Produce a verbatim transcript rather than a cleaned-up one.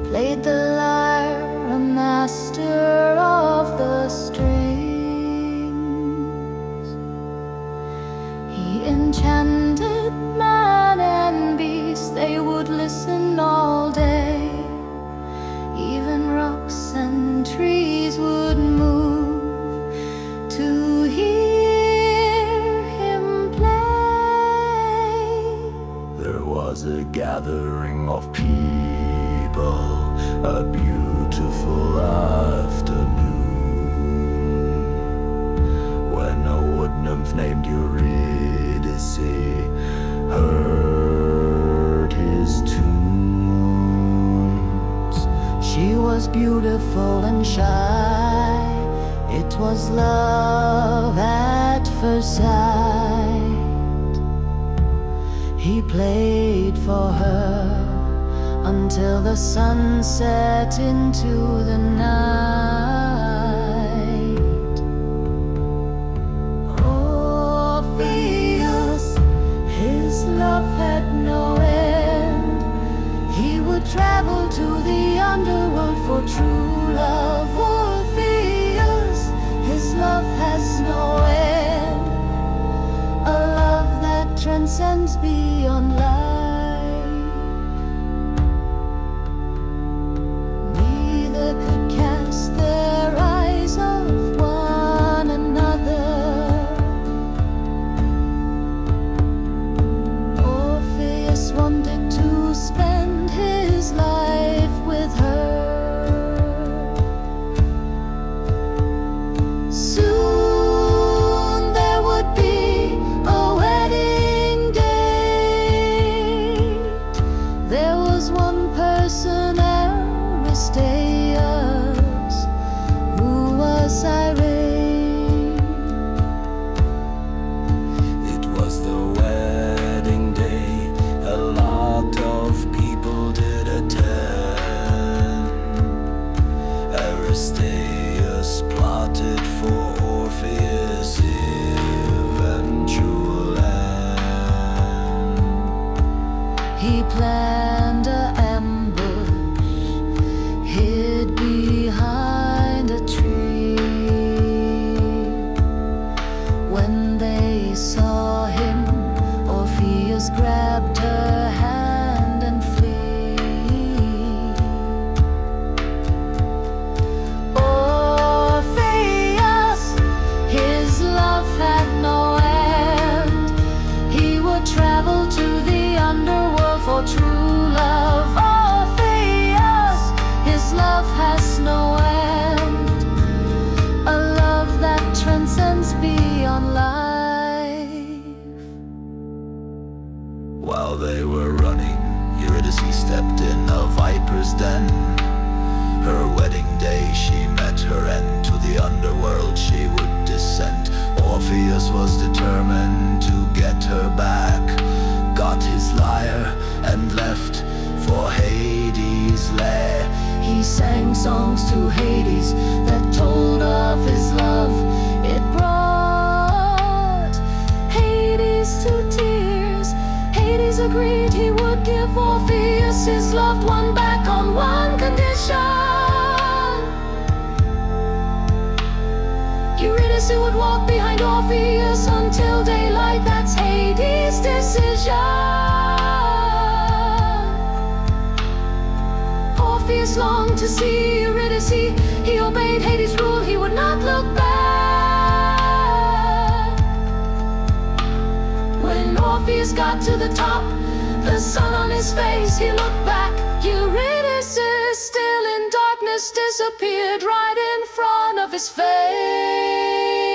played the lyre, a master of the strings. He enchanted man and beast, they would listen all day. Even rocks and trees would move to hear him play. There was a gathering of people, a beautiful afternoon, when a wood nymph named Eurydice heard his tunes. She was beautiful and shy, it was love at first sight. He played for her until the sun set into the night. Orpheus, his love had no end. He would travel to the underworld for true love. Orpheus, his love has no end, a love that transcends beyond life. Spend his life with her. Soon there would be a wedding date. There was one person, Aristaeus, who was irate. It was the wedding day, a lot of people did attend. Aristaeus plotted for Orpheus' eventual end. He planned an ambush, hid behind a tree. When they saw him, Orpheus grabbed her hand and flee. Orpheus, his love had no end. He would travel to the underworld for true love. Orpheus, his love has no end, a love that transcends beyond life. While they were running, Eurydice stepped in a viper's den. Her wedding day, she met her end. To the underworld she would descend. Orpheus was determined to get her back, got his lyre and left for Hades' lair. He sang songs to Hades that told of his love. It brought Hades to tears. Hades agreed he would give Orpheus his loved one back on one condition. Eurydice would walk behind Orpheus until daylight. That's Hades' decision. Orpheus longed to see Eurydice. He obeyed Hades' rule, he would not look back. When Orpheus got to the top, the sun on his face, he looked back. Eurydice, still in darkness, disappeared right in front of his face.